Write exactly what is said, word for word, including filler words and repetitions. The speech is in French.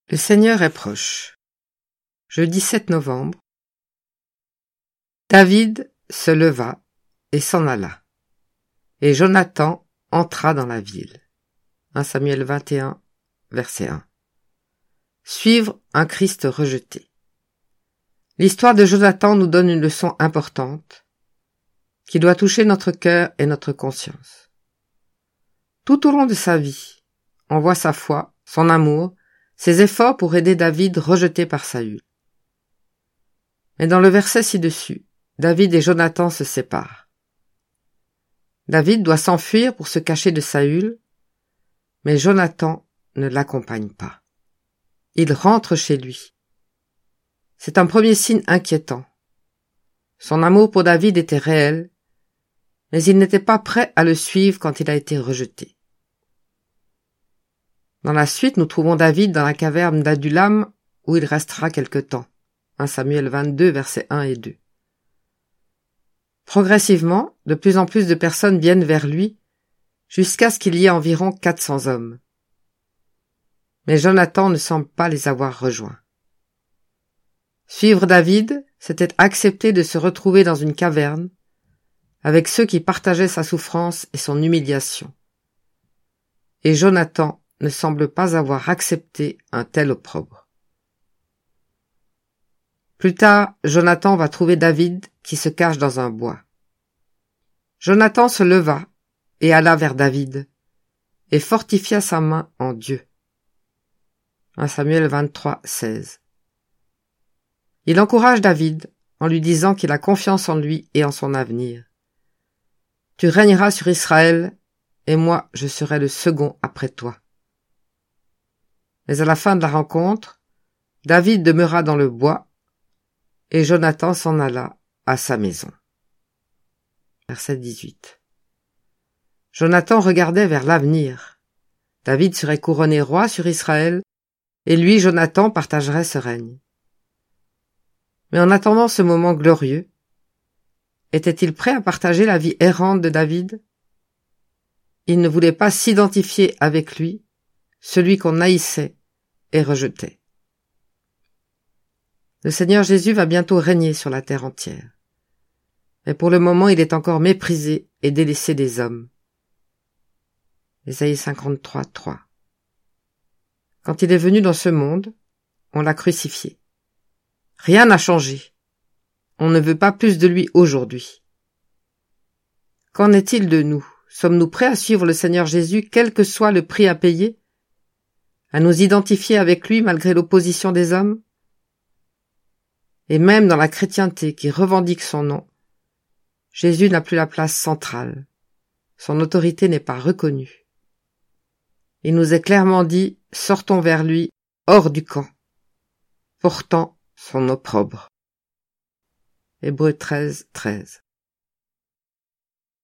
Le Seigneur est proche. Jeudi sept novembre. David se leva et s'en alla. Et Jonathan entra dans la ville. premier Samuel vingt et un, verset un. Suivre un Christ rejeté. L'histoire de Jonathan nous donne une leçon importante qui doit toucher notre cœur et notre conscience. Tout au long de sa vie, on voit sa foi, son amour, ses efforts pour aider David rejeté par Saül. Mais dans le verset ci-dessus, David et Jonathan se séparent. David doit s'enfuir pour se cacher de Saül, mais Jonathan ne l'accompagne pas. Il rentre chez lui. C'est un premier signe inquiétant. Son amour pour David était réel, mais il n'était pas prêt à le suivre quand il a été rejeté. Dans la suite, nous trouvons David dans la caverne d'Adullam, où il restera quelque temps. premier Samuel vingt-deux, versets un et deux. Progressivement, de plus en plus de personnes viennent vers lui, jusqu'à ce qu'il y ait environ quatre cents hommes. Mais Jonathan ne semble pas les avoir rejoints. Suivre David, c'était accepter de se retrouver dans une caverne, avec ceux qui partageaient sa souffrance et son humiliation. Et Jonathan ne semble pas avoir accepté un tel opprobre. Plus tard, Jonathan va trouver David qui se cache dans un bois. Jonathan se leva et alla vers David, et fortifia sa main en Dieu. premier Samuel vingt-trois, seize. Il encourage David en lui disant qu'il a confiance en lui et en son avenir. « Tu régneras sur Israël, et moi je serai le second après toi. » Mais à la fin de la rencontre, David demeura dans le bois, et Jonathan s'en alla à sa maison. Verset dix-huit. Jonathan regardait vers l'avenir. David serait couronné roi sur Israël, et lui, Jonathan, partagerait ce règne. Mais en attendant ce moment glorieux, était-il prêt à partager la vie errante de David? Il ne voulait pas s'identifier avec lui, celui qu'on haïssait et rejetait. Le Seigneur Jésus va bientôt régner sur la terre entière. Mais pour le moment, il est encore méprisé et délaissé des hommes. Ésaïe cinquante-trois, trois. Quand il est venu dans ce monde, on l'a crucifié. Rien n'a changé. On ne veut pas plus de lui aujourd'hui. Qu'en est-il de nous? Sommes-nous prêts à suivre le Seigneur Jésus, quel que soit le prix à payer? À nous identifier avec lui malgré l'opposition des hommes? Et même dans la chrétienté qui revendique son nom, Jésus n'a plus la place centrale. Son autorité n'est pas reconnue. Il nous est clairement dit, sortons vers lui, hors du camp, portant son opprobre. Hébreux treize, treize.